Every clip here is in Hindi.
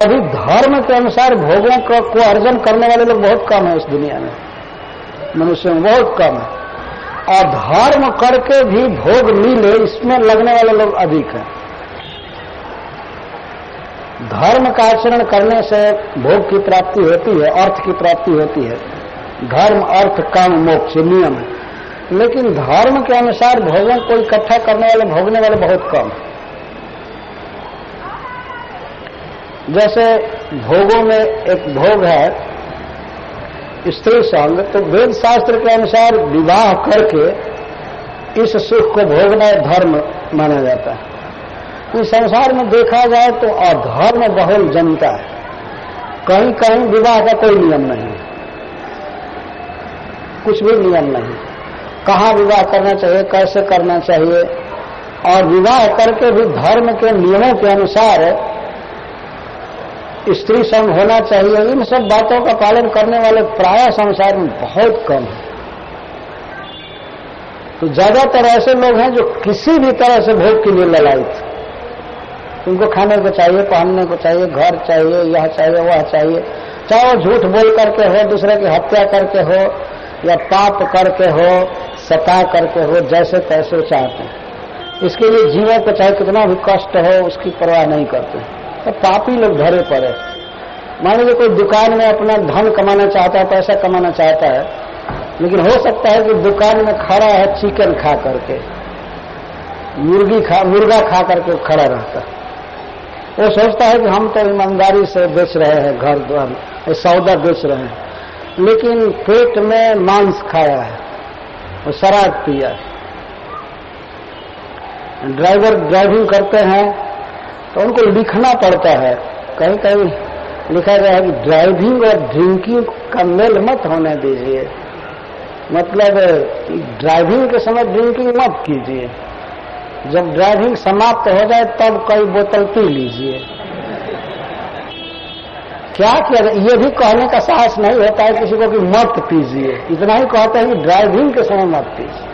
अभी धर्म के अनुसार भोगों को अर्जन करने वाले लोग बहुत कम है इस दुनिया में, मनुष्य में बहुत कम है। और धर्म करके भी भोग मिले इसमें लगने वाले लोग अधिक हैं। धर्म का आचरण करने से भोग की प्राप्ति होती है, अर्थ की प्राप्ति होती है। धर्म अर्थ काम मोक्ष नियम है, लेकिन धर्म के अनुसार भोगों को इकट्ठा करने वाले भोगने वाले बहुत कम। जैसे भोगों में एक भोग है स्त्री संग, तो वेद शास्त्र के अनुसार विवाह करके इस सुख को भोगना धर्म माना जाता है। इस संसार में देखा जाए तो अधर्म बहुल जनता है, कहीं कहीं विवाह का कोई नियम नहीं, कुछ भी नियम नहीं, कहाँ विवाह करना चाहिए, कैसे करना चाहिए, और विवाह करके भी धर्म के नियमों के अनुसार स्त्री संग होना चाहिए। इन सब बातों का पालन करने वाले प्राय संसार में बहुत कम है। तो ज्यादातर ऐसे लोग हैं जो किसी भी तरह से भोग के लिए ललायित, उनको खाने को चाहिए, पहनने को चाहिए, घर चाहिए, यह चाहिए, वह चाहिए, चाहे वो झूठ बोल करके हो, दूसरे की हत्या करके हो, या पाप करके हो, सता करके हो, जैसे तैसे चाहते हैं। इसके लिए जीवन को चाहे कितना भी कष्ट हो उसकी परवाह नहीं करते। तो पापी लोग धरे पड़े। मान लीजिए कोई दुकान में अपना धन कमाना चाहता है, पैसा कमाना चाहता है, लेकिन हो सकता है कि दुकान में खड़ा है चिकन खा करके, मुर्गा खा करके खड़ा रहता है। वो सोचता है कि हम तो ईमानदारी से बेच रहे हैं, घर द्वार सौदा बेच रहे हैं, लेकिन पेट में मांस खाया है, वो शराब पिया है। ड्राइवर ड्राइविंग करते हैं तो उनको लिखना पड़ता है, कहीं कहीं लिखा गया है कि ड्राइविंग और ड्रिंकिंग का मेल मत होने दीजिए, मतलब ड्राइविंग के समय ड्रिंकिंग मत कीजिए, जब ड्राइविंग समाप्त हो जाए तब कई बोतल पी लीजिए। क्या किया, ये भी कहने का साहस नहीं होता है किसी को कि मत पीजिए, इतना ही कहते हैं कि ड्राइविंग के समय मत पीजिए।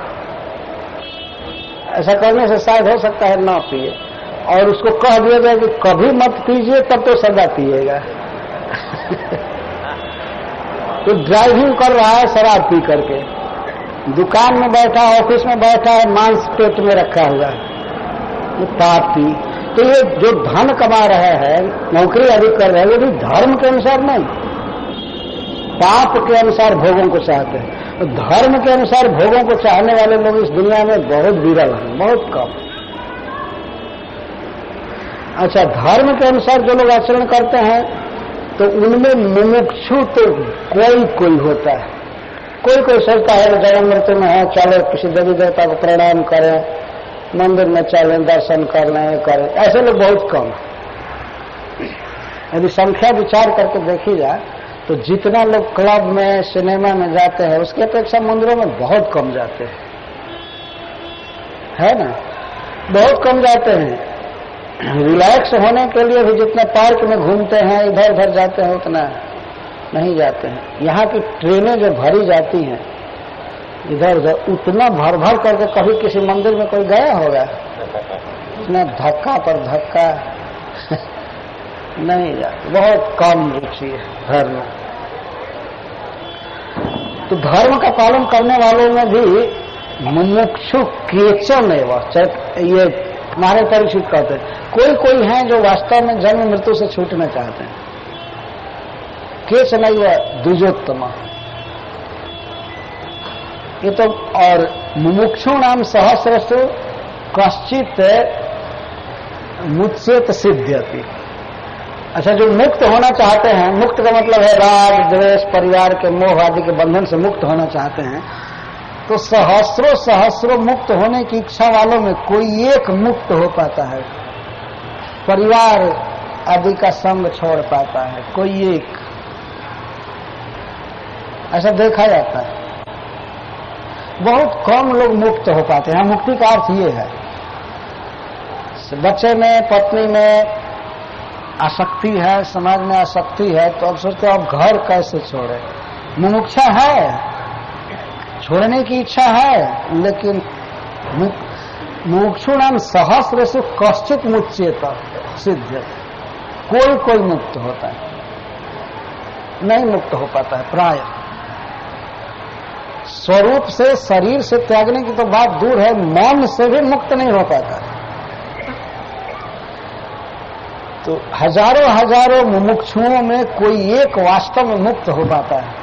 ऐसा करने से शायद हो सकता है ना पिए, और उसको कह दिया जाए कि कभी मत पीजिए, तब तो सदा पिएगा। तो ड्राइविंग कर रहा है शराब पी करके, दुकान में बैठा, ऑफिस में बैठा है, मांस पेट में रखा हुआ है, ये पापी। तो ये जो धन कमा रहे हैं, नौकरी आदि कर रहे हैं, ये भी धर्म के अनुसार नहीं, पाप के अनुसार भोगों को चाहते हैं। तो धर्म के अनुसार भोगों को चाहने वाले लोग इस दुनिया में बहुत विरल हैं, बहुत कम। अच्छा, धर्म के अनुसार जो लोग आचरण करते हैं तो उनमें मुमुक्षु तो कोई कोई होता है। कोई कोई सोचता है कि जब मृत्यु में है चलो किसी देवी देवता को प्रणाम करें, मंदिर में चलें, दर्शन कर लें, करें, ऐसे लोग बहुत कम। यदि संख्या विचार करके देखी जाए तो जितना लोग क्लब में, सिनेमा में जाते हैं उसकी अपेक्षा मंदिरों में बहुत कम जाते हैं, है ना, बहुत कम जाते हैं। रिलैक्स होने के लिए भी जितना पार्क में घूमते हैं, इधर उधर जाते हैं, उतना नहीं जाते हैं। यहाँ की ट्रेनें जो भरी जाती हैं इधर उधर, उतना भर भर करके कभी किसी मंदिर में कोई गया होगा? इतना धक्का पर धक्का नहीं जाते, बहुत कम रुचि है धर्म। तो धर्म का पालन करने वालों में भी मुमुक्षु केचन है, ये हमारे परिचित कहते हैं। कोई कोई हैं जो वास्तव में जन्म मृत्यु से छूटना चाहते हैं, केचन वह द्विजोत्तम, ये तो। और मुमुक्षु नाम सहस्रसु कश्चित मुच्येत सिद्ध्यति। अच्छा, जो मुक्त होना चाहते हैं, मुक्त का मतलब है राग द्वेष परिवार के मोह आदि के बंधन से मुक्त होना चाहते हैं, तो सहस्रों सहस्रों मुक्त होने की इच्छा वालों में कोई एक मुक्त हो पाता है, परिवार आदि का संग छोड़ पाता है, कोई एक, ऐसा देखा जाता है। बहुत कम लोग मुक्त हो पाते हैं। मुक्ति का अर्थ ये है, बच्चे में, पत्नी में आसक्ति है, समाज में आसक्ति है, तो अब सोचते अब घर कैसे छोड़े। मुमुक्षा है, छोड़ने की इच्छा है, लेकिन मुमुक्षु नाम सहस्रसु कश्चित मुच्येत सिद्ध। कोई कोई मुक्त होता है, नहीं मुक्त हो पाता है प्राय। स्वरूप से, शरीर से त्यागने की तो बात दूर है, मन से भी मुक्त नहीं हो पाता। तो हजारों हजारों मुमुक्षुओं में कोई एक वास्तव में मुक्त हो पाता है,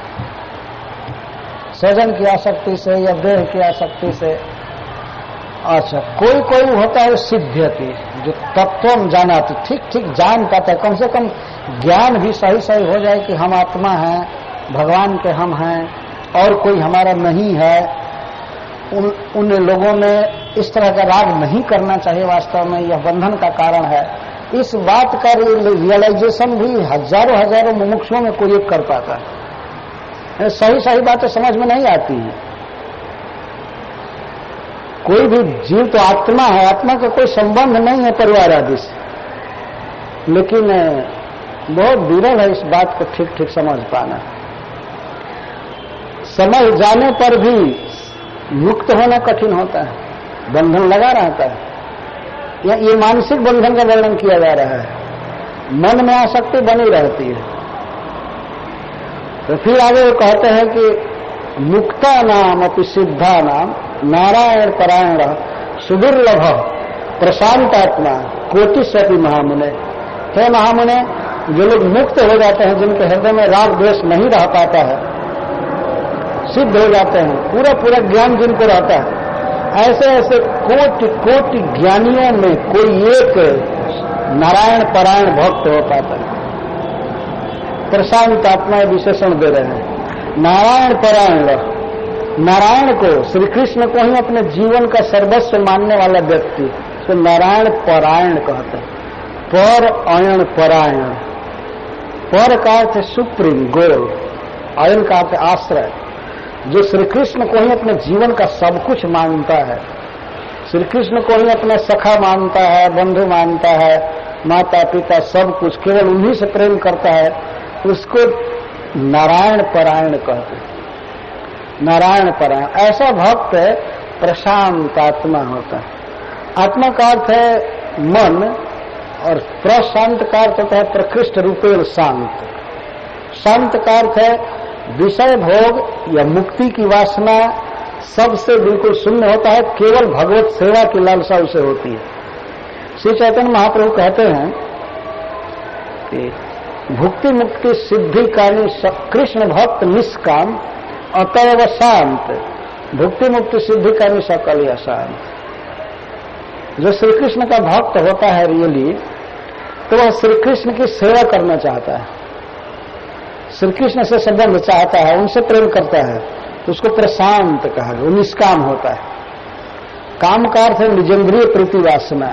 स्वजन की आसक्ति से या देह की आसक्ति से। अच्छा, कोई कोई होता है सिद्ध्यति, जो तत्व जाना, तो ठीक ठीक जान पाता है, कम से कम ज्ञान भी सही सही हो जाए कि हम आत्मा हैं, भगवान के हम हैं और कोई हमारा नहीं है। उन लोगों में इस तरह का राग नहीं करना चाहिए, वास्तव में यह बंधन का कारण है। इस बात का रियलाइजेशन भी हजारों हजारों मुमुक्षुओं में कोई एक कर पाता है। सही सही बातें समझ में नहीं आती हैं। कोई भी जीव तो आत्मा है, आत्मा का कोई संबंध नहीं है परिवार आदि से, लेकिन बहुत विरल है इस बात को ठीक ठीक समझ पाना। समझ जाने पर भी मुक्त होना कठिन होता है, बंधन लगा रहता है। ये मानसिक बंधन का वर्णन किया जा रहा है, मन में आसक्ति बनी रहती है। तो फिर आगे वो कहते हैं कि मुक्ता नाम अपि सिद्धा नाम नारायण परायण सुदुर्लभ प्रशांतात्मा कोटिस्वपि महामुने। हे महामुने, जो लोग मुक्त हो जाते हैं, जिनके हृदय में राग द्वेष नहीं रह पाता है, सिद्ध हो जाते हैं, पूरा पूरा ज्ञान जिनको रहता है, ऐसे ऐसे कोटि कोटि ज्ञानियों में कोई एक नारायण परायण भक्त हो पाता है। प्रशांत आत्मा विशेषण दे रहे हैं। नारायण परायण, नारायण को, श्री कृष्ण को ही अपने जीवन का सर्वस्व मानने वाला व्यक्ति तो नारायण परायण कहते हैं। पर अयन परायण, पर का अर्थ सुप्रीम गोल, अयन का अर्थ आश्रय। जो श्री कृष्ण को ही अपने जीवन का सब कुछ मानता है, श्री कृष्ण को ही अपना सखा मानता है, बंधु मानता है, माता पिता सब कुछ, केवल उन्हीं से प्रेम करता है, उसको नारायण परायण कहते हैं। नारायण परायण ऐसा भक्त प्रशांत आत्मा होता है। आत्मा का अर्थ है मन और प्रशांत का अर्थ होता है प्रकृष्ट रूपेण शांत। शांत का अर्थ है विषय भोग या मुक्ति की वासना सबसे बिल्कुल शून्य होता है, केवल भगवत सेवा की लालसा उसे होती है। श्री चैतन्य महाप्रभु कहते हैं कि भुक्ति मुक्ति सिद्धि कानी कृष्ण भक्त निष्काम अतएव शांत, भुक्ति मुक्ति सिद्धि कानी सकल या शांत। जो श्री कृष्ण का भक्त होता है रियली, तो वह श्री कृष्ण की सेवा करना चाहता है, श्री कृष्ण से संबंध चाहता है, उनसे प्रेम करता है, तो उसको प्रशांत कहा गया। वो निष्काम होता है। काम का अर्थ है निजेंद्रिय प्रीति वासना।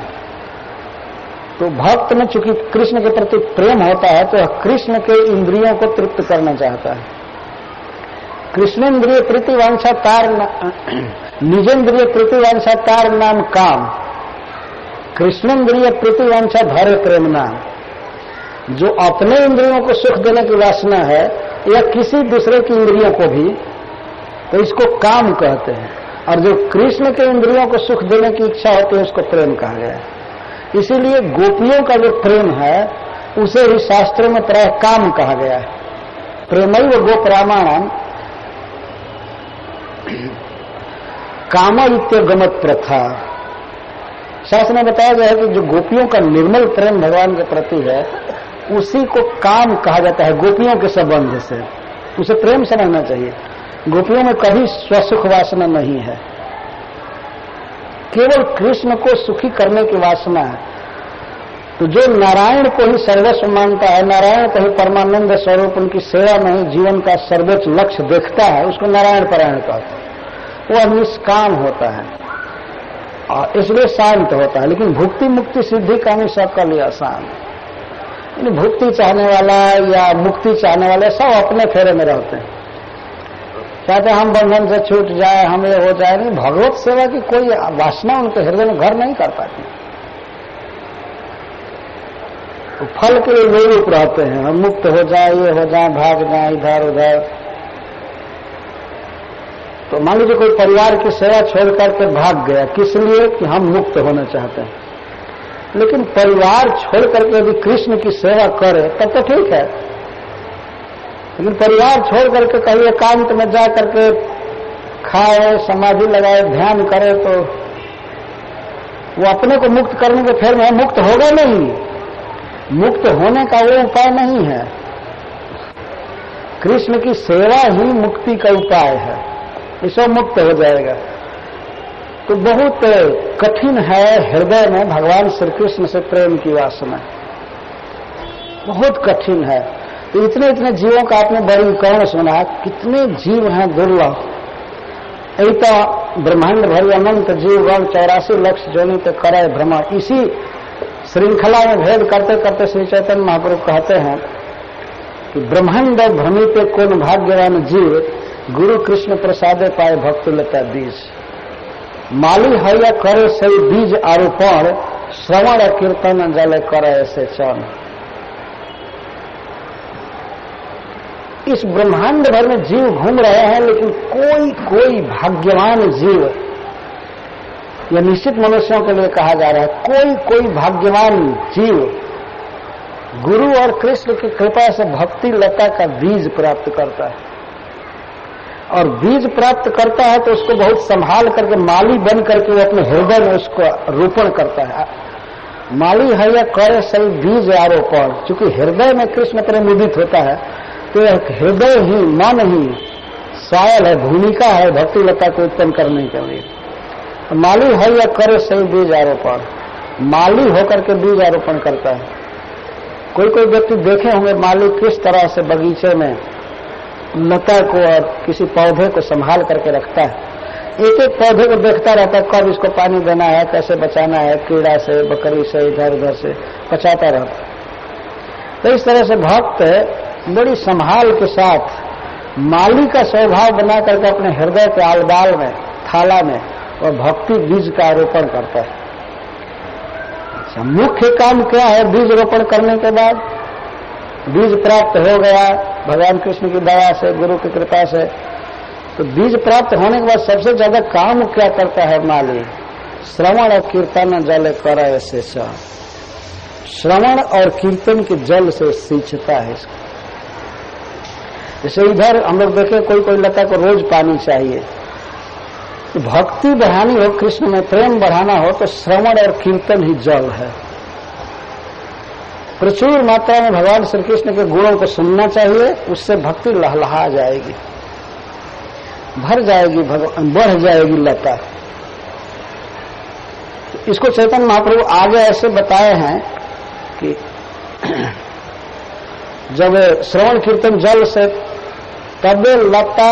तो भक्त में चूंकि कृष्ण के प्रति प्रेम होता है, तो कृष्ण के इंद्रियों को तृप्त करना चाहता है। कृष्णेन्द्रिय प्रीति वांछा तार, निजेंद्रिय प्रीति वांछा तार नाम काम, कृष्णेन्द्रिय प्रीति वांछा धैर्य प्रेम नाम। जो अपने इंद्रियों को सुख देने की वासना है या किसी दूसरे की इंद्रियों को भी, तो इसको काम कहते हैं। और जो कृष्ण के इंद्रियों को सुख देने की इच्छा होती है, उसको प्रेम कहा गया है। इसीलिए गोपियों का जो प्रेम है उसे ही शास्त्रों में प्राय काम कहा गया है। प्रेमैव गोपरामाणम काम इत्यगमत प्रथा। शास्त्र में बताया गया है कि जो गोपियों का निर्मल प्रेम भगवान के प्रति है, उसी को काम कहा जाता है। गोपियों के संबंध से उसे प्रेम समझना चाहिए। गोपियों में कभी स्वसुख वासना नहीं है, केवल कृष्ण को सुखी करने की वासना है। तो जो नारायण को ही सर्वस्व मानता है, नारायण को ही परमानंद स्वरूप, उनकी सेवा में ही जीवन का सर्वोच्च लक्ष्य देखता है, उसको नारायण परायण कहते हैं। वह निष्काम होता है और इसलिए शांत होता है। लेकिन भुक्ति मुक्ति सिद्धि कामी सकल या शांत, भुक्ति चाहने वाला या मुक्ति चाहने वाले सब अपने फेरे में रहते हैं, चाहते हम बंधन से छूट जाए, हम ये हो जाए। नहीं, भगवत सेवा की कोई वासना उनके हृदय में घर नहीं कर पाती। तो फल के लिए लोग रहते हैं, हम मुक्त हो जाए, ये हो जाए, भाग जाए इधर उधर। तो मान लीजिए कोई परिवार की सेवा छोड़ करके भाग गया, किस लिए? कि हम मुक्त होना चाहते हैं। लेकिन परिवार छोड़ करके यदि कृष्ण की सेवा करे तब तो ठीक है, लेकिन परिवार छोड़ करके कहीं एकांत में जा करके खाए, समाधि लगाए, ध्यान करे तो वो अपने को मुक्त करने के फेर में मुक्त होगा नहीं। मुक्त होने का वो उपाय नहीं है। कृष्ण की सेवा ही मुक्ति का उपाय है, इससे मुक्त हो जाएगा। तो बहुत कठिन है हृदय में भगवान श्री कृष्ण से प्रेम की वासना, बहुत कठिन है। तो इतने इतने जीवों का आपने बड़ी कौन सुना, कितने जीव हैं दुर्लभ। यही तो ब्रह्मांड भरी अनंत जीवगण 84 लाख जोनि तो करे भ्रमण। इसी श्रृंखला में भेद करते करते श्री चैतन्य महाप्रभु कहते हैं कि ब्रह्मांड भ्रमित कौन भाग्यवान जीव, गुरु कृष्ण प्रसादे पाए भक्ति लता बीज। माली है या करे सही बीज आरोपण, श्रवण कीर्तन जले करे ऐसे चौन। इस ब्रह्मांड भर में जीव घूम रहे हैं, लेकिन कोई कोई भाग्यवान जीव, यह निश्चित मनुष्यों के लिए कहा जा रहा है, कोई कोई भाग्यवान जीव गुरु और कृष्ण की कृपा से भक्ति लता का बीज प्राप्त करता है। और बीज प्राप्त करता है तो उसको बहुत संभाल करके माली बन करके वो अपने हृदय में उसको रोपण करता है। माली है या करे सही बीज आरोपण। चूंकि हृदय में कृष्ण प्रेम उदित होता है तो हृदय ही, मन ही सायल है, भूमिका है भक्ति लता को उत्पन्न करने के लिए। तो माली है या करे सही बीज आरोपण, माली होकर के बीज आरोपण करता है। कोई कोई व्यक्ति देखे होंगे माली किस तरह से बगीचे में लता को और किसी पौधे को संभाल करके रखता है। एक एक पौधे को देखता रहता है, कब इसको पानी देना है, कैसे बचाना है, कीड़ा से, बकरी से, इधर उधर से बचाता रहता है। तो इस तरह से भक्त बड़ी संभाल के साथ माली का स्वभाव बना करके अपने हृदय के आलबाल में, थाला में और भक्ति बीज का आरोपण करता है। अच्छा, मुख्य काम क्या है बीज रोपण करने के बाद? बीज प्राप्त हो गया भगवान कृष्ण की दया से, गुरु की कृपा से, तो बीज प्राप्त होने के बाद सबसे ज्यादा काम क्या करता है माली? श्रवण और कीर्तन जल कर ऐसे श्रवण और कीर्तन के जल से सींचता है इसको। जैसे इधर हम लोग देखें कोई कोई लता को रोज पानी चाहिए, तो भक्ति बढ़ानी हो, कृष्ण में प्रेम बढ़ाना हो तो श्रवण और कीर्तन ही जल है। प्रचुर मात्रा में भगवान श्री कृष्ण के गुणों को सुनना चाहिए, उससे भक्ति लहलहा जाएगी, भर जाएगी, बढ़ जाएगी लता। इसको चैतन्य महाप्रभु आगे ऐसे बताए हैं कि जब श्रवण कीर्तन जल से तबे लता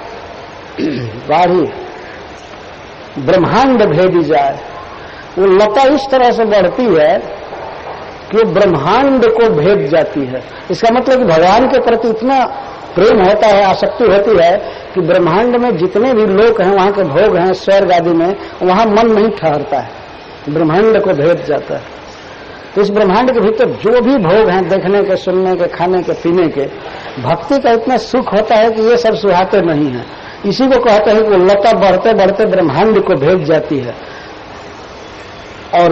बाढ़ी ब्रह्मांड भेदी जाए। वो लता इस तरह से बढ़ती है कि ब्रह्मांड को भेद जाती है। इसका मतलब कि भगवान के प्रति इतना प्रेम होता है, आसक्ति होती है कि ब्रह्मांड में जितने भी लोग हैं, वहां के भोग हैं स्वर्ग आदि में, वहां मन नहीं ठहरता है, ब्रह्मांड को भेद जाता है। तो इस ब्रह्मांड के भीतर जो भी भोग हैं, देखने के, सुनने के, खाने के, पीने के, भक्ति का इतना सुख होता है कि ये सब सुहाते नहीं है। इसी को कहते हैं कि वो लता बढ़ते बढ़ते ब्रह्मांड को भेद जाती है। और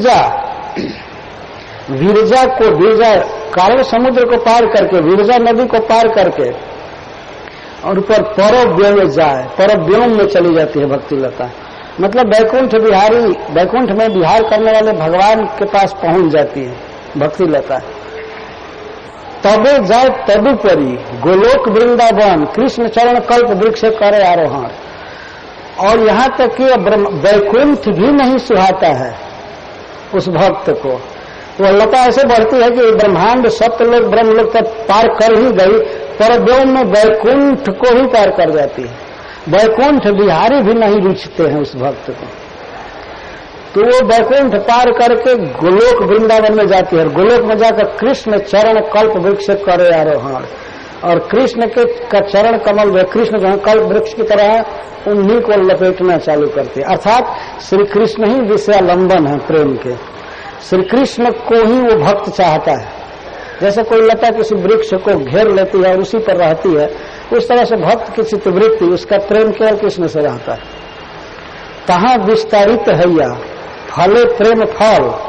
विरजा कारण समुद्र को पार करके, विरजा नदी को पार करके और ऊपर परव्योम में जाए, परव्योम में चली जाती है भक्ति लता। मतलब वैकुंठ में विहार करने वाले भगवान के पास पहुंच जाती है भक्ति लता। तबे जाए तदुपरि गोलोक वृंदावन, कृष्ण चरण कल्प वृक्ष करे आरोहण। और यहां तक कि वैकुंठ भी नहीं सुहाता है उस भक्त को। वो लता ऐसे बढ़ती है कि ब्रह्मांड, सप्तलोक, ब्रह्मलोक तक पार कर ही गई, परव्योम में वैकुंठ को ही पार कर जाती है। वैकुंठ बिहारी भी नहीं रुचते हैं उस भक्त को। तो वो वैकुंठ पार करके गोलोक वृंदावन में जाती है। गोलोक में जाकर कृष्ण चरण कल्प वृक्ष करे आरोहण। और कृष्ण के का चरण कमल वे कृष्ण जो है कल्प वृक्ष की तरह है, उन्हीं को लपेटना चालू करते हैं। अर्थात श्री कृष्ण ही विषयालंबन है प्रेम के। श्री कृष्ण को ही वो भक्त चाहता है। जैसे कोई लता किसी वृक्ष को घेर लेती है और उसी पर रहती है, उस तरह से भक्त की चित्तवृत्ति, उसका प्रेम केवल कृष्ण से रहता है। तहां विस्तारित हैया फले प्रेम फल,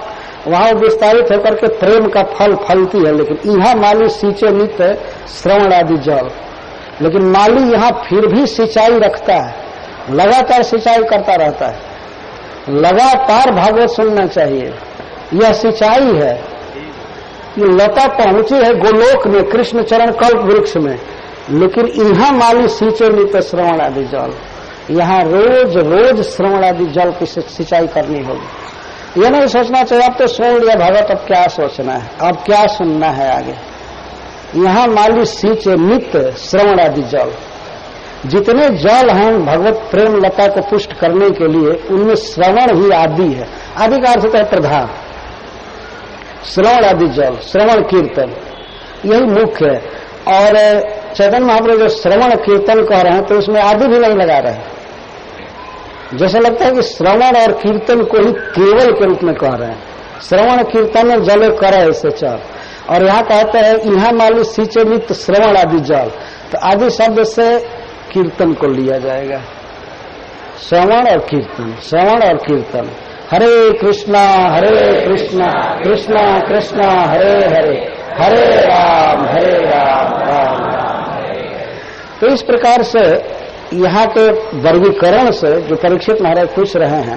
वहां विस्तारित होकर के प्रेम का फल फलती है। लेकिन यहाँ माली सींचे नित्य श्रवण आदि जल, लेकिन माली यहाँ फिर भी सिंचाई रखता है, लगातार सिंचाई करता रहता है, लगातार भागवत सुनना चाहिए। यह सिंचाई है, ये लता पहुंची है गोलोक में कृष्ण चरण कल्प वृक्ष में, लेकिन यहाँ माली सींचे नित्य श्रवण आदि जल, यहाँ रोज रोज श्रवण आदि जल की सिंचाई करनी होगी। यह नहीं सोचना चाहिए अब तो सुन लिया भगवत, अब क्या सोचना है, अब क्या सुनना है आगे। यहाँ माली सींचे नित्य श्रवण आदि जल, जितने जल हैं भगवत प्रेम लता को पुष्ट करने के लिए, उनमें श्रवण ही आदि है। आदि का अर्थ होता है प्रधान। श्रवण आदि जल, श्रवण कीर्तन, यही मुख्य है। और चैतन्य महाप्रभु जो श्रवण कीर्तन कह रहे हैं तो उसमें आदि भी नहीं लगा रहे हैं। जैसा लगता है कि श्रवण और कीर्तन को ही केवल के रूप में कह रहे हैं। श्रवण कीर्तन जले करे ऐसे चल, और यहाँ कहते हैं यहाँ माली सींचे नित्य श्रवण आदि जल, तो आदि शब्द से कीर्तन को लिया जाएगा। श्रवण और कीर्तन, श्रवण और कीर्तन। हरे कृष्णा कृष्णा कृष्णा हरे हरे, हरे राम राम राम हरे। तो इस प्रकार से यहाँ के वर्गीकरण से जो परीक्षित महाराज पूछ रहे हैं,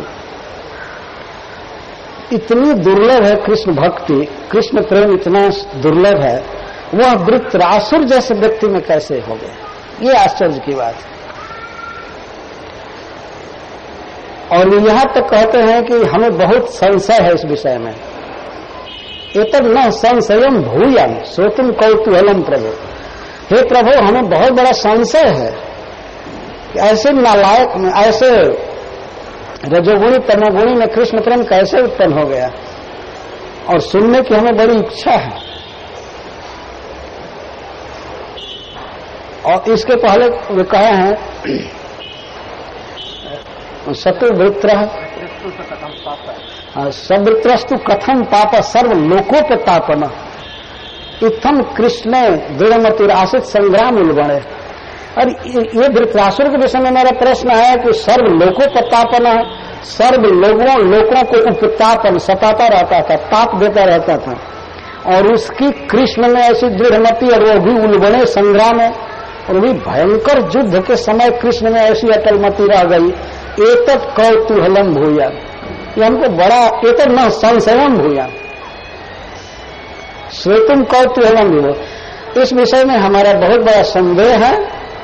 इतनी दुर्लभ है कृष्ण भक्ति, कृष्ण प्रेम इतना दुर्लभ है, वह वृत्रासुर जैसे व्यक्ति में कैसे हो गया, ये आश्चर्य की बात है। और यहां तक कहते हैं कि हमें बहुत संशय है इस विषय में। एतद् न संशयम भूयम श्रोतुम कौतूहलम प्रभु। हे प्रभु, हमें बहुत बड़ा संशय है कि ऐसे नालायक में, ऐसे रजोगुणी तमोगुणी में कृष्ण प्रेम कैसे उत्पन्न हो गया, और सुनने की हमें बड़ी इच्छा है। और इसके पहले वे कहे हैं शत्रुवृत्र सवृत्रस्तु कथम पाप सर्व लोकोपतापन इत्थम कृष्ण दृढ़मतिर आशित संग्राम उलबणे। और ये वृत्रासुर के विषय में मेरा प्रश्न है कि सर्व लोकोपतापन है, सर्व लोगों को उपतापन सताता रहता था, ताप देता रहता था, और उसकी कृष्ण में ऐसी दृढ़मति, और वो भी उलबणे संग्राम है, और भी भयंकर युद्ध के समय कृष्ण में ऐसी अटलमति रह गई। एतत् कौतूहलम भूया, ये हमको बड़ा, एतत् न संशयम भूया श्रोतुम कौतूहलम भूया। इस विषय में हमारा बहुत बड़ा संदेह है,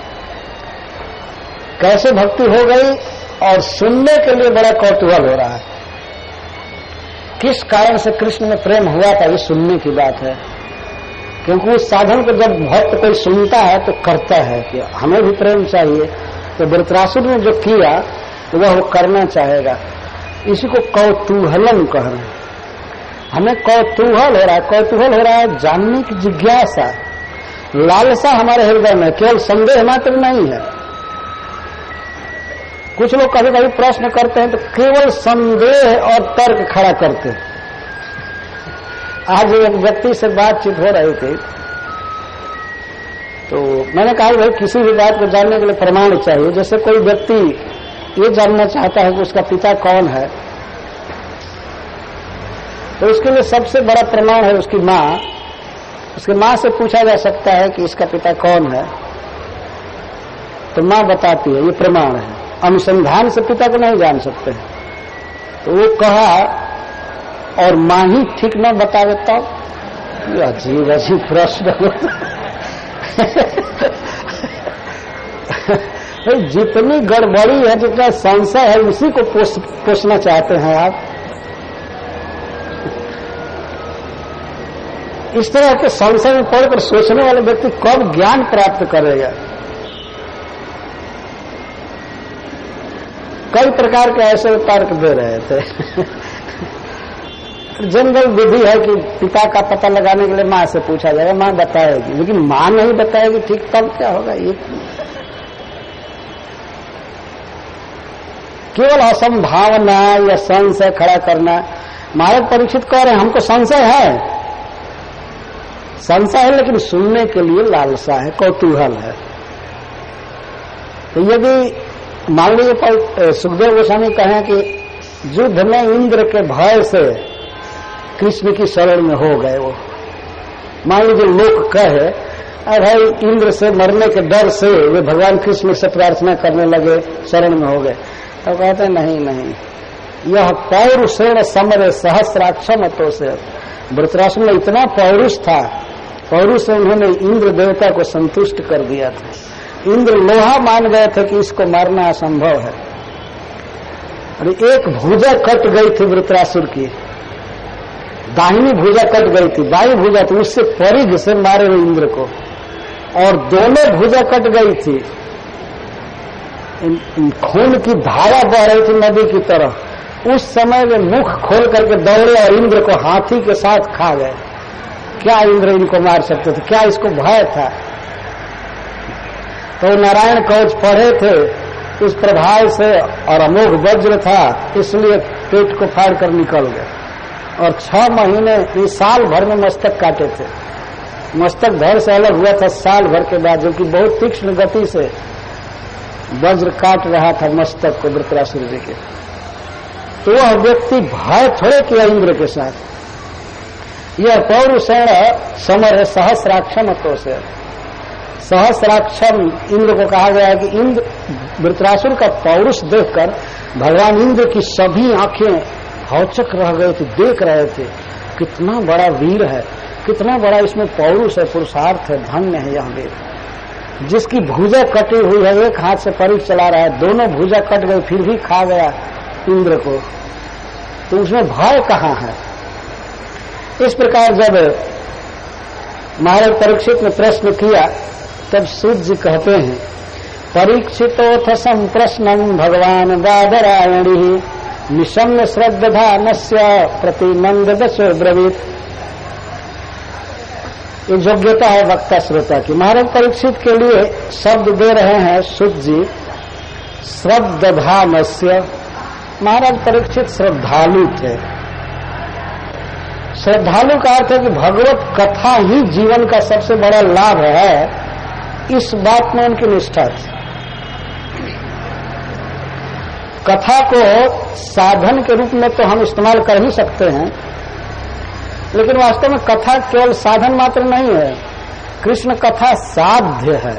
कैसे भक्ति हो गई, और सुनने के लिए बड़ा कौतूहल हो रहा है। किस कारण से कृष्ण में प्रेम हुआ था, ये सुनने की बात है। क्योंकि उस साधन को जब भक्त कोई सुनता है तो करता है कि हमें भी प्रेम चाहिए, तो वृत्रासुर ने जो किया वह वो करना चाहेगा। इसी को कौतूहलम कह रहे हैं। हमें कौतूहल हो रहा है, कौतूहल हो रहा है, जानने की जिज्ञासा, लालसा हमारे हृदय में, केवल संदेह मात्र नहीं है। कुछ लोग कभी कभी प्रश्न करते हैं तो केवल संदेह और तर्क खड़ा करते हैं। आज एक व्यक्ति से बातचीत हो रही थी, तो मैंने कहा भाई किसी भी बात को जानने के लिए प्रमाण चाहिए। जैसे कोई व्यक्ति ये जानना चाहता है कि उसका पिता कौन है, तो उसके लिए सबसे बड़ा प्रमाण है उसकी माँ। उसकी माँ से पूछा जा सकता है कि इसका पिता कौन है, तो माँ बताती है, ये प्रमाण है। अनुसंधान से पिता को नहीं जान सकते। तो वो कहा, और माँ ही ठीक न बता देता, अजीब अजीब प्रश्न। जितनी गड़बड़ी है, जितना संशय है, उसी को पूछना चाहते हैं आप। इस तरह के संशय में पढ़कर सोचने वाले व्यक्ति कब ज्ञान प्राप्त करेगा। कई प्रकार के ऐसे तर्क दे रहे थे। जनरल विधि है कि पिता का पता लगाने के लिए माँ से पूछा जाएगा, माँ बताएगी, लेकिन माँ नहीं बताएगी ठीक, तब क्या होगा। ये केवल असंभावना या संशय खड़ा करना। महाराज परीक्षित कह रहे हैं हमको संशय है, संशय है, लेकिन सुनने के लिए लालसा है, कौतूहल है। तो यदि मान लीजिए सुखदेव गोस्वामी कहें कि युद्ध में इंद्र के भय से कृष्ण की शरण में हो गए। वो मान लीजिए लोग कहे भाई इंद्र से मरने के डर से वे भगवान कृष्ण से प्रार्थना करने लगे, शरण में हो गए। तो कहते नहीं नहीं, यह पौरुषेण समर सहस्राक्षम तो से वृत्रासुर में इतना पौरुष था, पौरुष से उन्होंने इंद्र देवता को संतुष्ट कर दिया था। इंद्र लोहा मान गए थे कि इसको मारना असंभव है। और एक भुजा कट गई थी वृत्रासुर की, दाहिनी भुजा कट गई थी, बाई भुजा थी, उससे परिघ से मारे हुए इंद्र को, और दोनों भुजा कट गई थी। खून की धारा बह रही थी नदी की तरह। उस समय वे मुख खोल करके दौड़े और इंद्र को हाथी के साथ खा गए। क्या इंद्र इनको मार सकते थे? क्या इसको भय था? तो नारायण कवच पढ़े थे उस प्रभाव से, और अमोघ वज्र था, इसलिए पेट को फाड़ कर निकल गए। और 6 महीने, इस साल भर में मस्तक काटे थे। मस्तक धड़ से अलग हुआ था साल भर के बाद, जो कि बहुत तीक्ष्ण गति से वज्र काट रहा था मस्तक को वृत्रासुर जी के। तो वह व्यक्ति भय थोड़े किया इंद्र के साथ। यह पौरुषेण समर सहस्राक्षम तो से, सहस्राक्षम इंद्र को कहा गया है कि इंद्र वृत्रासुर का पौरुष देखकर भगवान इंद्र की सभी आंखें हौचक रह गए थे, देख रहे थे कितना बड़ा वीर है, कितना बड़ा इसमें पौरुष है, पुरुषार्थ है, धन्य है यह वीर। जिसकी भुजा कटी हुई है, एक हाथ से परिघ चला रहा है, दोनों भुजा कट गई फिर भी खा गया इंद्र को, तो उसमें भय कहाँ है? इस प्रकार जब महाराज परीक्षित ने प्रश्न किया तब सूत जी कहते हैं, परीक्षितोऽथ संप्रश्नम् भगवान बादरायणी निशम्य श्रद्धानस्य प्रतिनंददशो ब्रवीत। ये योग्यता है वक्ता श्रोता की। महाराज परीक्षित के लिए शब्द दे रहे हैं सूत जी, श्रद्धानस्य। महाराज परीक्षित श्रद्धालु थे। श्रद्धालु का अर्थ है कि भगवत कथा ही जीवन का सबसे बड़ा लाभ है, इस बात में उनकी निष्ठा थी। कथा को साधन के रूप में तो हम इस्तेमाल कर ही सकते हैं, लेकिन वास्तव में कथा केवल साधन मात्र नहीं है, कृष्ण कथा साध्य है।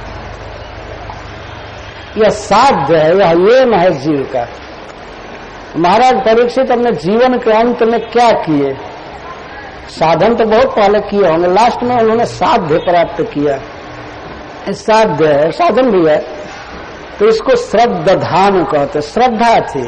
यह साध्य है, यह येम है जीव का। महाराज परीक्षित अपने जीवन के अंत में क्या किए? साधन तो बहुत पहले किए होंगे, लास्ट में उन्होंने साध्य प्राप्त किया। साध्य है, साधन भी है, तो इसको श्रद्धान कहते। श्रद्धा थी।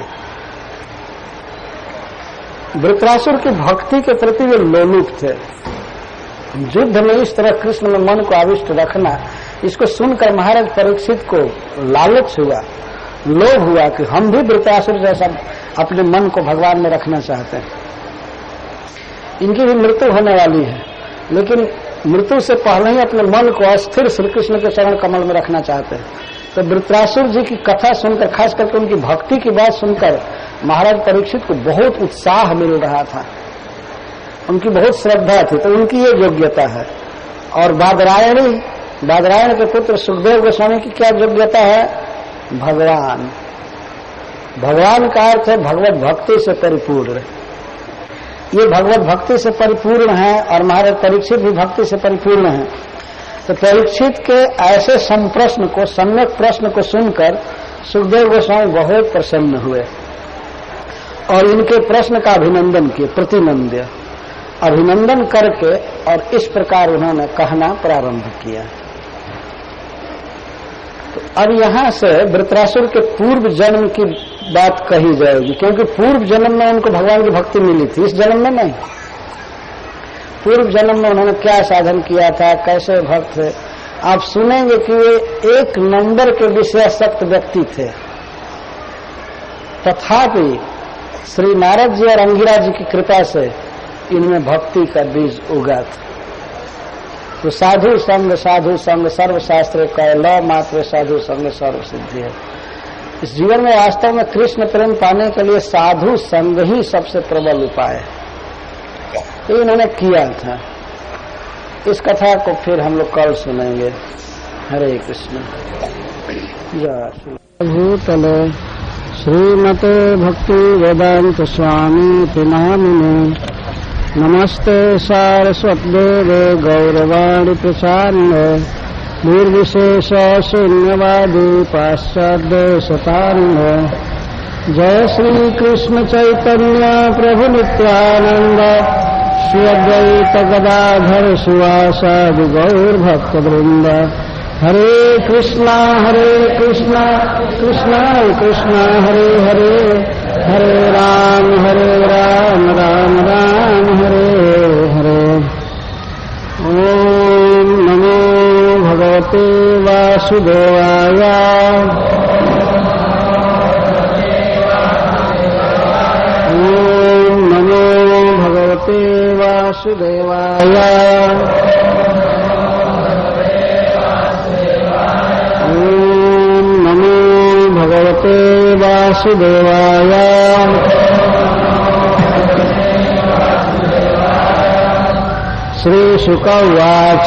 वृत्रासुर की भक्ति के प्रति वे लोलुप थे। युद्ध में इस तरह कृष्ण में मन को आविष्ट रखना, इसको सुनकर महाराज परीक्षित को लालच हुआ, लोभ हुआ कि हम भी वृत्रासुर जैसा अपने मन को भगवान में रखना चाहते हैं। इनकी भी मृत्यु होने वाली है, लेकिन मृत्यु से पहले ही अपने मन को अस्थिर श्री कृष्ण के चरण कमल में रखना चाहते हैं। तो वृत्रासुर जी की कथा सुनकर, खास करके उनकी भक्ति की बात सुनकर महाराज परीक्षित को बहुत उत्साह मिल रहा था, उनकी बहुत श्रद्धा थी, तो उनकी ये योग्यता है। और बादरायण के पुत्र सुखदेव गोस्वामी की क्या योग्यता है? भगवान। भगवान का अर्थ है भगवत भक्ति से परिपूर्ण। ये भगवत भक्ति से परिपूर्ण है और महाराज परीक्षित भी भक्ति से परिपूर्ण है। तो परीक्षित के ऐसे संप्रश्न को, सम्यक प्रश्न को सुनकर सुखदेव गोस्वामी बहुत प्रसन्न हुए और इनके प्रश्न का अभिनंदन किए, प्रतिनंद्य अभिनंदन करके, और इस प्रकार उन्होंने कहना प्रारंभ किया। तो अब यहाँ से वृत्रासुर के पूर्व जन्म की बात कही जाएगी, क्योंकि पूर्व जन्म में उनको भगवान की भक्ति मिली थी, इस जन्म में नहीं। पूर्व जन्म में उन्होंने क्या साधन किया था, कैसे भक्त थे, आप सुनेंगे कि वे 1 नंबर के विषयासक्त व्यक्ति थे। तथापि श्री नारद जी और अंगिरा जी की कृपा से इनमें भक्ति का बीज उगा था। तो साधु संग सर्वशास्त्र कैल मात्र साधु संग सर्व सिद्धि है। इस जीवन में वास्तव में कृष्ण प्रेम पाने के लिए साधु संग ही सबसे प्रबल उपाय है, तो इन्होंने किया था। इस कथा को फिर हम लोग कल सुनेंगे। हरे कृष्ण। जय भूतले श्रीमते भक्ति वेदांत स्वामी नामिने नमस्ते सारस्वत्देवे गौरवाणि प्रचारिणे निर्विशेष शून्यवादी पाश्चात्यदेशतारिणे जय श्री कृष्ण चैतन्य प्रभु नित्यानंद श्री अद्वैत गदाधर शिवासादि गौर भक्त वृंद हरे कृष्णा कृष्णा कृष्णा हरे हरे हरे राम राम राम हरे हरे। ओम नमो भगवते वासुदेवाय। ओम नमो भगवते वासुदेवाय। ओम नमो भगवते वासुदेवाय। श्रीशुक उवाच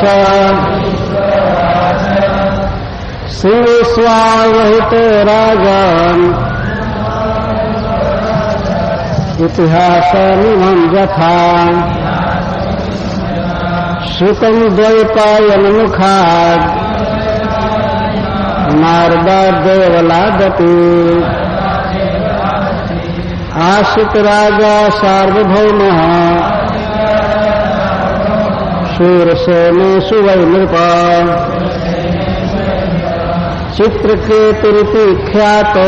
श्रीस्वावहितो राजान् इतिहासमिमं यथा श्रुतं द्वैपायनमुखात् नारदाद्देवलादपि आश्रित राजा सार्वभौमः शूरसेनेषु वै नृपा चित्रकेतुरिति ख्यातो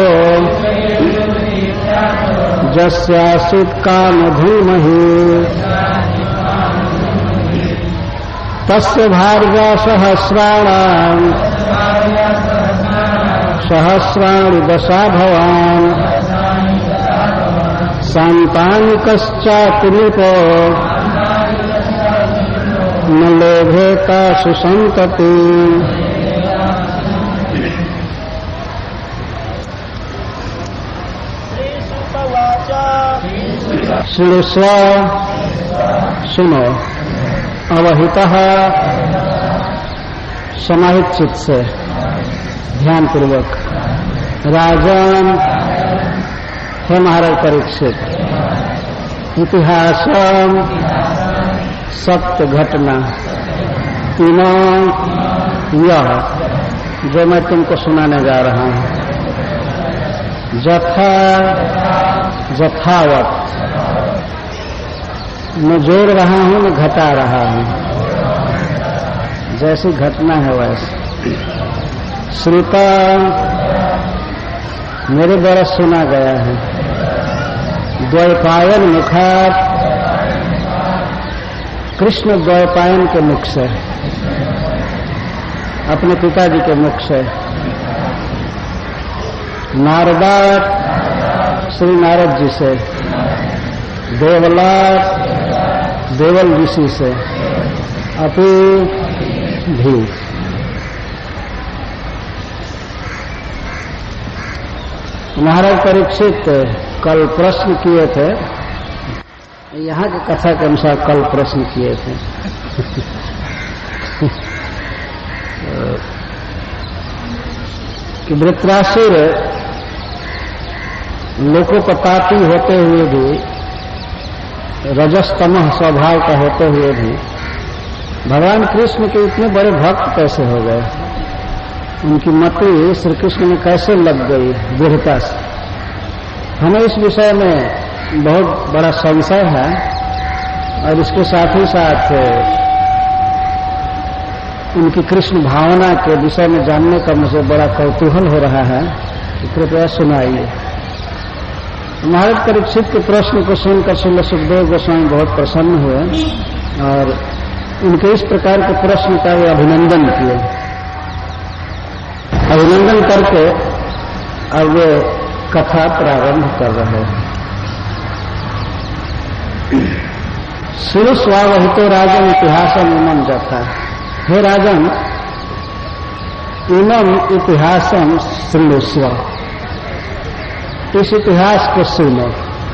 यस्यासीत् कामधूमहि तस्य भार्या सहस्राणि दशाभवान् सान्तानिकश्चापि नृपो न लोभेता सुसंतति। श्रीस्व सुनो अवहितः समाहित चित्त से ध्यान पूर्वक राजन है महाराज परीक्षित इतिहास सत्य घटना इमाम यह जो मैं तुमको सुनाने जा रहा हूं यथावत मैं जोड़ रहा हूं मैं घटा रहा हूं जैसी घटना है वैसे श्रुता मेरे द्वारा सुना गया है द्वैपायन मुखात कृष्ण द्वैपायन के मुख से अपने पिताजी के मुख से नारदात श्री नारद जी से देवलात देवल ऋषि से अपि भी महाराज परीक्षित कल प्रश्न किए थे यहाँ की कथा के अनुसार कल प्रश्न किए थे कि वृत्रासुर लोकोपताती होते हुए भी रजस्तमः स्वभाव का होते हुए भी भगवान कृष्ण के इतने बड़े भक्त कैसे हो गए उनकी मति श्री कृष्ण में कैसे लग गई दृढ़ता से। हमें इस विषय में बहुत बड़ा संशय है और इसके साथ ही साथ उनकी कृष्ण भावना के विषय में जानने का मुझे बड़ा कौतूहल हो रहा है। कृपया सुनाइए। महाराज परीक्षित के प्रश्न को सुनकर श्री सुखदेव गोस्वामी बहुत प्रसन्न हुए और उनके इस प्रकार के प्रश्न का वे अभिनंदन किए। अभिनंदन करके अब वे कथा प्रारंभ कर रहे हैं। श्री स्वावहितो राजन इतिहासम इमम जथा। हे राजन इमम इतिहासम श्रीस्व इस इतिहास को सुनो।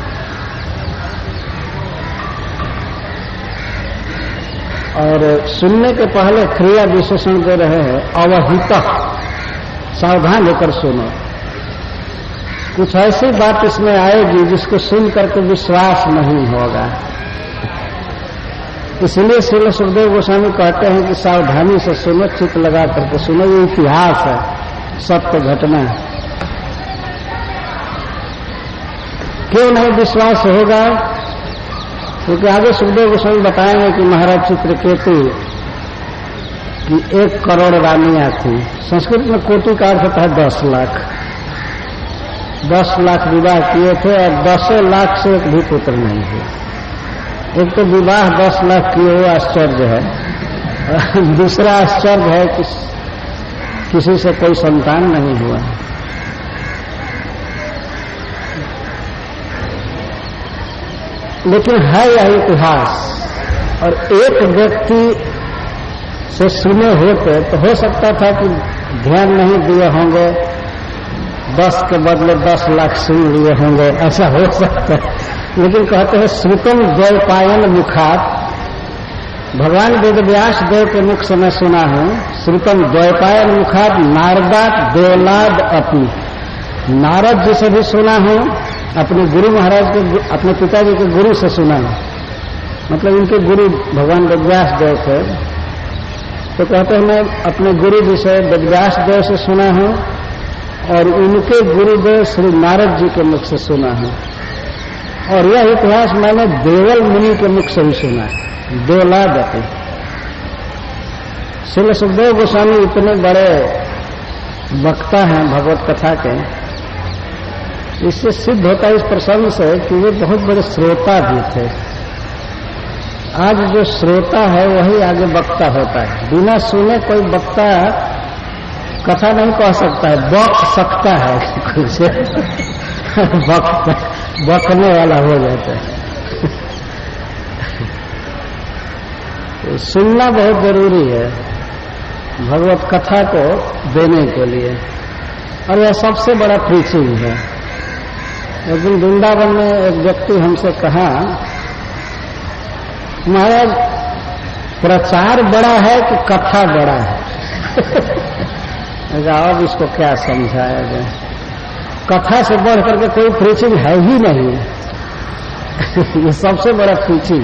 और सुनने के पहले क्रिया विशेषण दे रहे हैं अवहित सावधान होकर सुनो। कुछ ऐसी बात इसमें आएगी जिसको सुन करके विश्वास नहीं होगा। इसलिए श्री सुखदेव गोस्वामी कहते हैं कि सावधानी से सुनो, चित्त लगा करके सुनो, ये इतिहास है, सत्य घटना है। क्यों नहीं विश्वास होगा? क्योंकि आगे सुखदेव गोस्वामी बताएंगे कि महाराज चित्रकेतु की 1 करोड़ रानियां थी। संस्कृत में कोटि का अर्थ होता है 10 लाख। 10 लाख विवाह किए थे और 10 लाख से एक भी पुत्र नहीं हुए। एक तो विवाह 10 लाख किए हुए आश्चर्य है, दूसरा आश्चर्य है कि किसी से कोई संतान नहीं हुआ। लेकिन है यह इतिहास। और एक व्यक्ति से सुने होते तो हो सकता था कि ध्यान नहीं दिए होंगे, 10 के बदले 10 लाख सुन लिए होंगे, ऐसा हो सकता है। लेकिन कहते हैं श्रुतम द्वैपायन मुखात, भगवान वेदव्यास देव के मुख से मैं सुना हूं, श्रुतम द्वैपायन मुखात नारदात देवलाद अपनी। नारद जी से भी सुना हूं, अपने गुरु महाराज के, अपने पिताजी के गुरु से सुना हूं, मतलब इनके गुरु भगवान वेदव्यास देव थे। तो कहते हैं मैं अपने गुरु जी से वेदव्यास देव से सुना हूं और उनके गुरुदेव श्री नारद जी के मुख से सुना हूं। और यह इतिहास मैंने देवल मुनि के मुख से भी सुना है, देवलादपि। श्री सुखदेव गोस्वामी इतने बड़े वक्ता हैं भगवत कथा के, इससे सिद्ध होता है इस प्रसंग से कि वे बहुत बड़े श्रोता भी थे। आज जो श्रोता है वही आगे वक्ता होता है। बिना सुने कोई वक्ता कथा नहीं कह सकता है, बक सकता है कुछ बकने वाला हो जाता है। तो सुनना बहुत जरूरी है भगवत कथा को देने के लिए, और यह सबसे बड़ा प्रीचिंग है। एक दिन वृंदावन में एक व्यक्ति हमसे कहा, महाराज प्रचार बड़ा है कि कथा बड़ा है? अब इसको क्या समझाया जाए? कथा से बढ़ करके कोई प्रीचिंग है ही नहीं। ये सबसे बड़ा प्रीचिंग,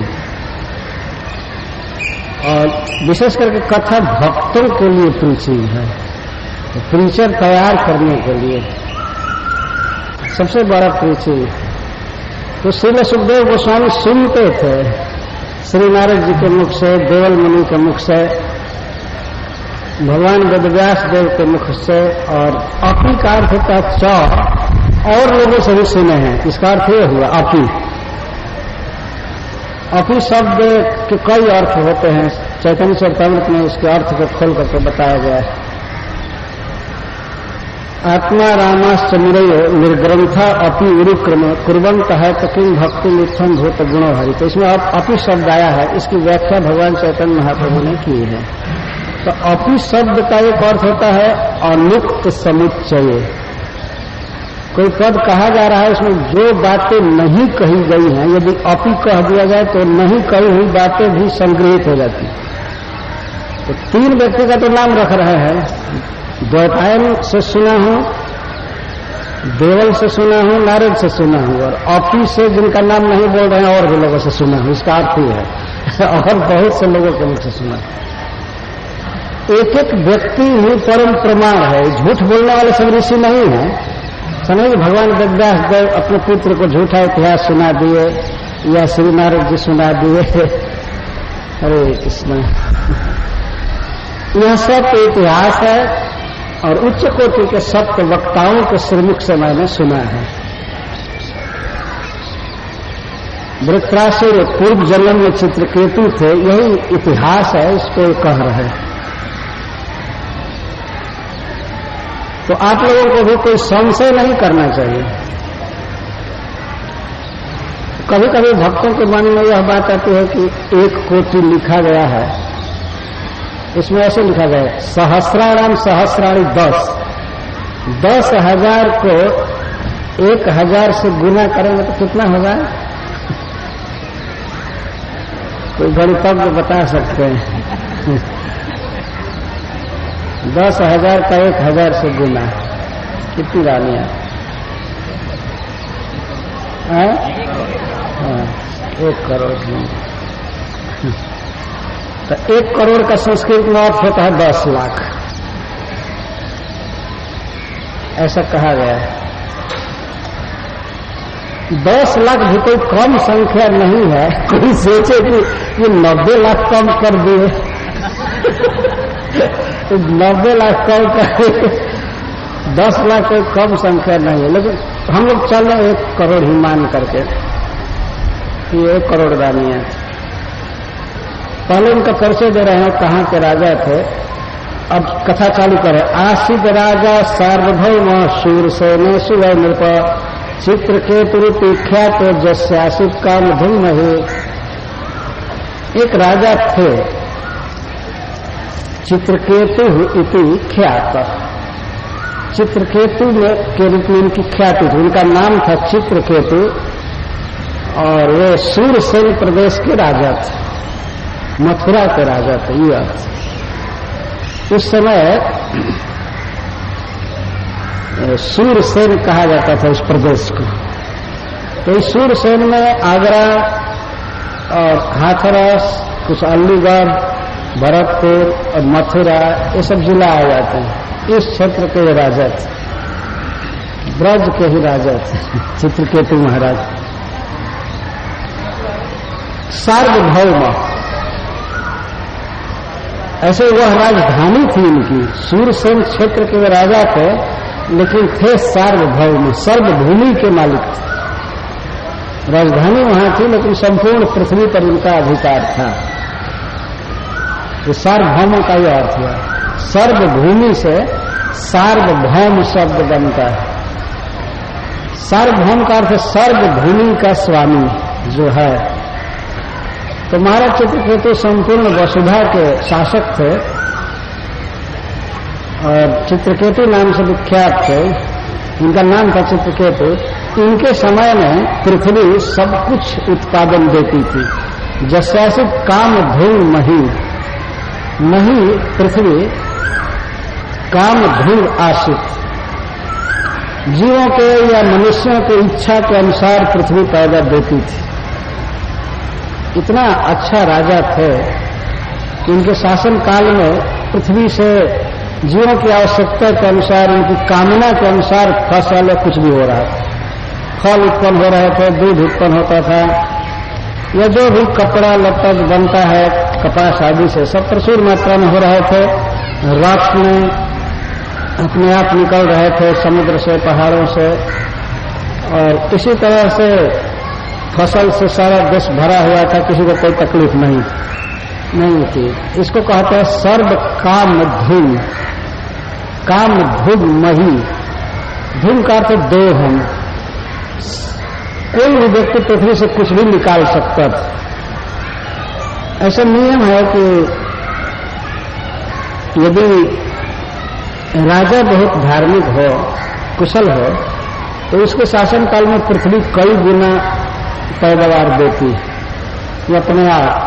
और विशेष करके कथा भक्तों के लिए प्रीचिंग है, तो प्रीचर तैयार करने के लिए सबसे बड़ा प्रीचिंग। तो श्री सुखदेव गोस्वामी सुनते थे श्री नारद जी के मुख से, देवल मुनि के मुख से, भगवान वेदव्यास देव के मुख से, और अपी का अर्थ होता है च, और लोगों से भी सुने हैं। इसका अर्थ यह हुआ अपी। अपी शब्द के कई अर्थ होते हैं, चैतन्य चरितामृत में इसके अर्थ को खोल करके बताया गया है। आत्मा रामाश्च मुरयो निर्ग्रंथा अपि उरुक्रम कुर्वंत है तो किम भक्ति मिथम भूत गुणो हरि। तो इसमें अपि शब्द आया है, इसकी व्याख्या भगवान चैतन्य महाप्रभु ने की है। तो अपि शब्द का एक अर्थ होता है अनुक्त समुच्चय। कोई पद कहा जा रहा है, उसमें जो बातें नहीं कही गई हैं, यदि अपि कह दिया जाए तो नहीं कही हुई बातें भी संग्रहित हो जाती। तो 3 व्यक्ति का तो नाम रख रहे हैं, द्वैपायन से सुना हूं, देवल से सुना हूं, नारद से सुना हूं, और अपी से जिनका नाम नहीं बोल रहे हैं और भी लोगों से सुना हूं। इसका अर्थ ही है और बहुत से लोगों के मुख से सुना। एक एक व्यक्ति ही परम प्रमाण है, झूठ बोलने वाले सब ऋषि नहीं है। समझ, भगवान वेदव्यास देव अपने पुत्र को झूठा इतिहास सुना दिए, या श्री नारद जी सुना दिए। हरे कृष्ण। यह सत्य इतिहास है और उच्च कोटि के सत्य वक्ताओं के श्रीमुख से मैंने सुना है। वृत्रासुर पूर्व जन्म में चित्रकेतु थे, यही इतिहास है, इसको कह रहे हैं। तो आप लोगों को भी कोई संशय नहीं करना चाहिए। कभी कभी भक्तों के मन में यह बात आती है कि 1 कोटि लिखा गया है, इसमें ऐसे लिखा गया है सहस्राणाम सहस्राणी 10,000 को 1,000 से गुना करेंगे तो कितना होगा? कोई गणितज्ञ बता सकते हैं? 10,000 का 1,000 से गुना कितनी रानियां? 1 करोड़। तो 1 करोड़ का संस्कृत में अर्थ होता है 10 लाख, ऐसा कहा गया है। 10 लाख भी कोई कम संख्या नहीं है। कोई सोचे कि ये 90 लाख कम कर दिए 90 लाख कम कर 10 लाख कोई कम संख्या नहीं है, लेकिन हम लोग चल रहे 1 करोड़ ही मान करके ये 1 करोड़ दानी है। पहले उनका परिचय दे रहे हैं कहाँ के राजा थे। अब कथा चालू करें। आसित राजा सार्वभौम शूरसेने सुवै नृप चित्रकेतुरूपी ख्यात जस्यासित काम धूम है। एक राजा थे चित्रकेतु इति ख्यात, चित्रकेतु के रूप में उनकी ख्याति थी। उनका नाम था चित्रकेतु और वे शूरसेन प्रदेश के राजा थे, मथुरा के राजा थे। ये उस समय शूरसेन कहा जाता था इस प्रदेश को। तो इस शूरसेन में आगरा और हाथरस, कुछ अलीगढ़, भरतपुर और मथुरा ये सब जिला आ जाते हैं। इस क्षेत्र के राजा थे, ब्रज के ही राजा थे चित्रकेतु महाराज। सार्वभौम ऐसे वह राजधानी थी इनकी। शूरसेन क्षेत्र के वे राजा थे, लेकिन थे सार्वभौम, सर्वभूमि के मालिक थे। राजधानी वहां थी, लेकिन संपूर्ण पृथ्वी पर उनका अधिकार था। तो सार्वभौम का यह अर्थ हुआ। सर्वभूमि से सार्वभौम शब्द बनता है। सार्वभौम का अर्थ सर्वभूमि का स्वामी जो है। तो महाराज चित्रकेतु संपूर्ण वसुधा के शासक थे और चित्रकेतु नाम से विख्यात थे। इनका नाम था चित्रकेतु। इनके समय में पृथ्वी सब कुछ उत्पादन देती थी। जस्यासित काम धूल मही, मही पृथ्वी काम धूल आशित, जीवों के या मनुष्यों के इच्छा के अनुसार पृथ्वी पैदा देती थी। इतना अच्छा राजा थे कि उनके शासन काल में पृथ्वी से जीवों की आवश्यकता के अनुसार, उनकी कामना के अनुसार फसल कुछ भी हो रहा था। फल उत्पन्न हो रहे थे, दूध उत्पन्न होता था, या जो भी कपड़ा लत्ता बनता है कपास आदि से, सब प्रचुर मात्रा में हो रहे थे। रत्न अपने आप निकल रहे थे समुद्र से, पहाड़ों से, और इसी तरह से फसल से सारा देश भरा हुआ था। किसी को कोई तकलीफ नहीं थी। इसको कहते हैं सर्व काम धूम, काम धूम मही। धूम का अर्थ दो हम, कोई भी व्यक्ति पृथ्वी से कुछ भी निकाल सकता था। ऐसा नियम है कि यदि राजा बहुत धार्मिक हो, कुशल हो, तो उसके शासन काल में पृथ्वी कई गुना पैदावार देती है अपने आप।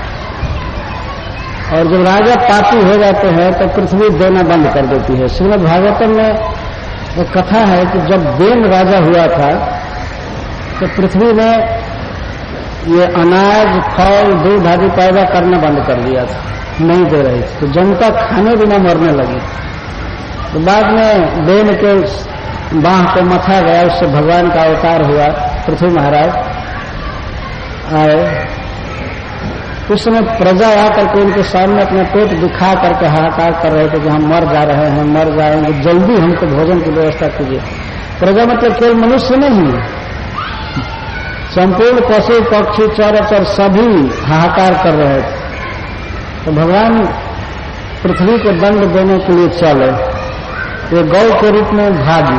और जब राजा पापी हो जाते हैं तो पृथ्वी देना बंद कर देती है। श्रीमद् भागवतम में एक कथा है कि जब देन राजा हुआ था तो पृथ्वी ने ये अनाज, फल, दूध आदि पैदा करना बंद कर दिया था, नहीं दे रही थी। तो जनता खाने बिना मरने लगी। तो बाद में देन के बाह को मथा गया, उससे भगवान का अवतार हुआ पृथ्वी महाराज आए। उस समय प्रजा आकर के उनके सामने अपना पेट दिखा करके हाहाकार कर रहे थे कि हम मर जा रहे हैं, मर जाएंगे, जल्दी हमको भोजन की व्यवस्था कीजिए। प्रजा मतलब केवल मनुष्य नहीं, संपूर्ण पशु पक्षी चराचर सभी हाहाकार कर रहे थे। तो भगवान पृथ्वी को दंड देने के लिए चले, वे गौ के रूप में भागी।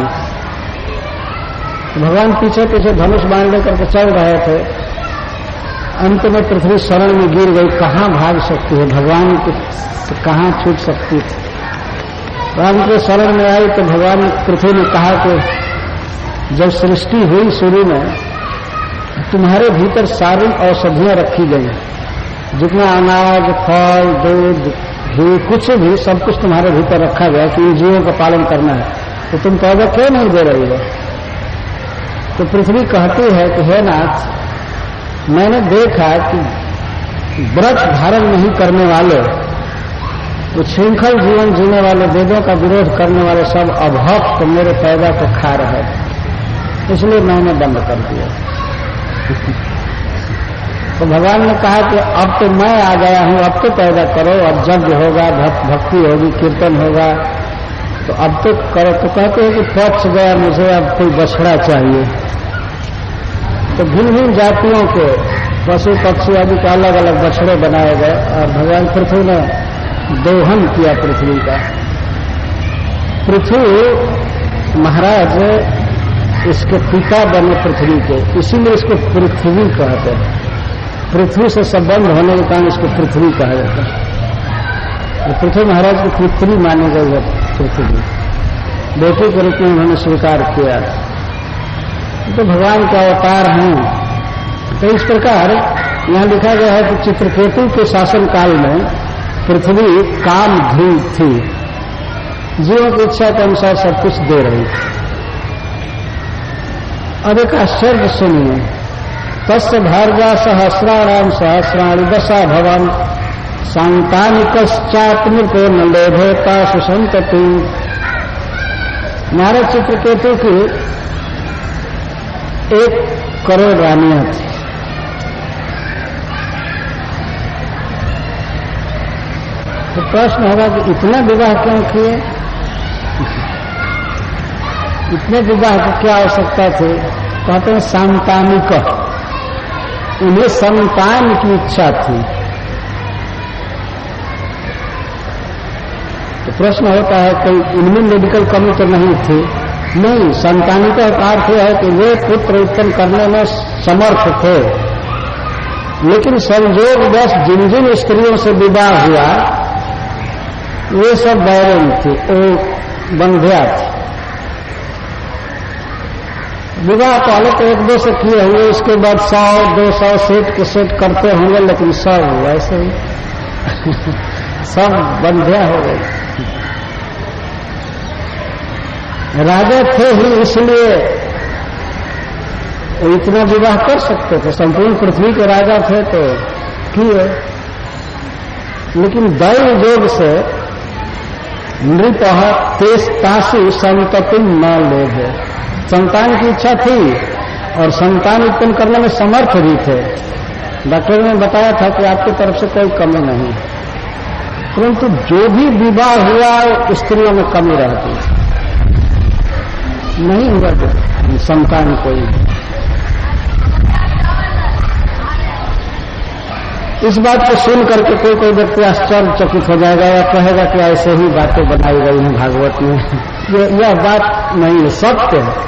भगवान पीछे पीछे धनुष बांध लेकर के चल रहे थे। अंत में पृथ्वी शरण में गिर गई। कहाँ भाग सकती है, भगवान को तो कहाँ छूट सकती थी। भगवान के शरण में आई तो भगवान पृथ्वी ने कहा कि जब सृष्टि हुई शुरू में, तुम्हारे भीतर सारी औषधियां रखी गई, जितना अनाज, फल, दूध, घी, कुछ भी, सब कुछ तुम्हारे भीतर रखा गया कि इन जीवों का पालन करना है, तो तुम पैदा क्यों नहीं दे रही हो? तो पृथ्वी कहती है कि हे नाथ, मैंने देखा कि व्रत धारण नहीं करने वाले, उच्छृंखल जीवन जीने वाले, वेदों का विरोध करने वाले सब अभक्त मेरे पैदा को खा रहे, इसलिए मैंने बंद कर दिया। तो भगवान ने कहा कि अब तो मैं आ गया हूं, अब तो पैदा करो, अब यज्ञ होगा, भक्ति होगी, कीर्तन होगा, तो अब तो करो। तो कहते हैं कि पक्ष गया मुझे, अब कोई बछड़ा चाहिए। तो भिन्न भिन्न जातियों के पशु पक्षी आदि के अलग अलग बछड़े बनाए गए और भगवान पृथ्वी ने दोहन किया पृथ्वी का। पृथ्वी महाराज इसके पिता बने पृथ्वी के, इसीलिए इसको पृथ्वी कहते हैं। पृथ्वी से संबंध होने के कारण इसको पृथ्वी कहा जाता है। पृथ्वी महाराज की पृथ्वी मानी गई है, पृथ्वी बेटे के रूप में उन्होंने स्वीकार किया, तो भगवान का अवतार हैं। तो इस प्रकार यहाँ लिखा गया है कि चित्रकेतु के शासन काल में पृथ्वी काम धुल थी, जीवों की इच्छा के अनुसार सब कुछ दे रही थी। अब एक आश्चर्य सुनिए, तस्य भार्या सहस्राणाम सहस्राणि दशा भवन सांतानिकश्चात्मको न लोभेता सुसंतति। महाराज चित्रकेतु की 1 करोड़ रानियां थी। तो प्रश्न होगा कि इतना विवाह क्यों किए, इतने विवाह की क्या आवश्यकता थी? कहते हैं सांतानिक, उन्हें संतान की इच्छा थी। तो प्रश्न होता है कि इनमें मेडिकल कमी तो नहीं थी? नहीं, संतानिक का अर्थ है कि वे पुत्र उत्पन्न करने में समर्थ थे, लेकिन संयोगवश जिन जिन स्त्रियों से विवाह हुआ वे सब बैरन थी, वो बंध्या थी। विवाह पहले तो 1-2 से किए होंगे, इसके बाद 100-200 सेट के सेट करते होंगे, लेकिन सब वैसे ही सब बंध्या हो गए। राजा थे ही इसलिए इतना विवाह कर सकते थे, संपूर्ण पृथ्वी के राजा थे तो किए। लेकिन दैव योग से नृप तेस्तासु संतति न लोभे, संतान की इच्छा थी और संतान उत्पन्न करने में समर्थ भी थे। डॉक्टर ने बताया था कि आपकी तरफ से कोई कमी नहीं, परंतु जो भी विवाह हुआ स्त्रियों में कमी रहती थी, नहीं हुआ संतान कोई। इस बात को सुन करके कोई व्यक्ति आश्चर्यचकित हो जाएगा या कहेगा कि ऐसे ही बातें बनाई गई हैं भागवत में। यह बात नहीं है, सत्य है।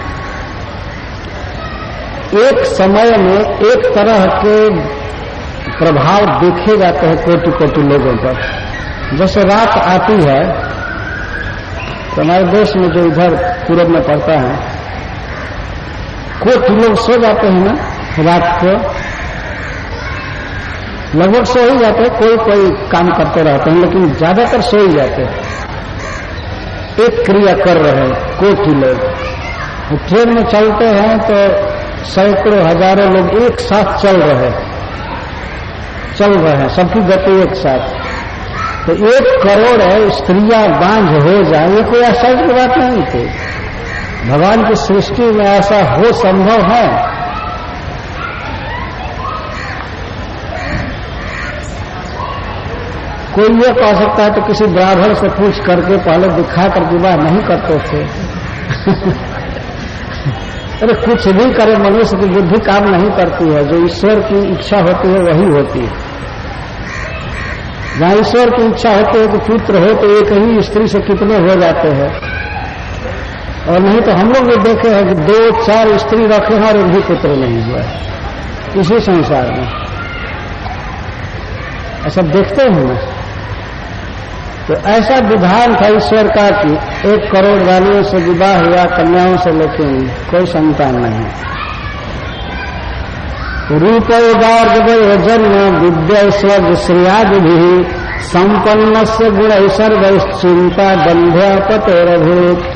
एक समय में एक तरह के प्रभाव देखे जाते हैं कोटि कोटि लोगों पर। जैसे रात आती है तो हमारे देश में जो इधर पूरब में पड़ता है, कोटि लोग सो जाते हैं ना रात को, लगभग सो ही जाते हैं, कोई काम करते रहते हैं, लेकिन ज्यादातर सो ही जाते हैं। एक क्रिया कर रहे हैं कोटि लोग। ट्रेन में चलते हैं तो सैकड़ों हजारों लोग एक साथ चल रहे हैं, सबकी गति एक साथ। तो 1 करोड़ स्त्रियां बांझ हो जाए, ये कोई आश्चर्य की बात नहीं थी। भगवान की सृष्टि में ऐसा हो संभव है। कोई ये कह सकता है तो किसी ब्राह्मण से पूछ करके पहले दिखा कर विवाह नहीं करते थे। अरे कुछ भी करे, मनुष्य की बुद्धि काम नहीं करती है। जो ईश्वर की इच्छा होती है वही होती है। जहाँ ईश्वर की इच्छा होती है कि पुत्र हो तो एक ही स्त्री से कितने हो जाते हैं, और नहीं तो हम लोग भी देखे हैं कि 2-4 स्त्री रखे हैं और एक भी पुत्र नहीं हुआ है इसी संसार में। ऐसा देखते हैं ना। तो ऐसा विधान था ईश्वर का कि 1 करोड़ रानियों से विवाह हुआ, कन्याओं से, लेकिन कोई संतान नहीं। रूपोदार्जन्म विद्या श्रेयादि भी संपन्न से गुण सर्वचिंता बंध्या पतेरभूत।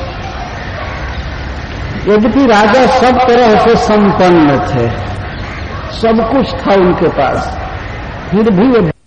यद्यपि राजा सब तरह से संपन्न थे, सब कुछ था उनके पास, फिर भी ये